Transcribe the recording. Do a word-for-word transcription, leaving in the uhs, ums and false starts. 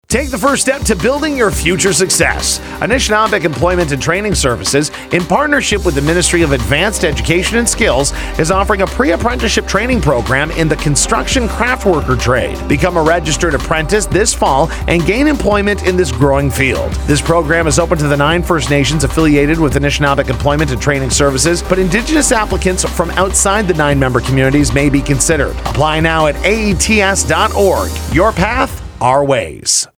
Take the first step to building your future success. Anishinaabe Employment and Training Services, in partnership with the Ministry of Advanced Education and Skills, is offering a pre-apprenticeship training program in the construction craft worker trade. Become a registered apprentice this fall and gain employment in this growing field. This program is open to the nine First Nations affiliated with Anishinaabe Employment and Training Services, but Indigenous applicants from outside the nine member communities may be considered. Apply now at A E T S dot org. Your path, our ways.